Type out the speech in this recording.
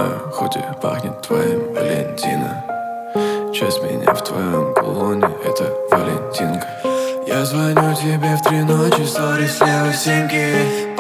понимаю, хоть и пахнет твоим Валентина. Часть меня в твоем кулоне — это Валентинка. Я звоню тебе в 3 ночи, сторис левой симки.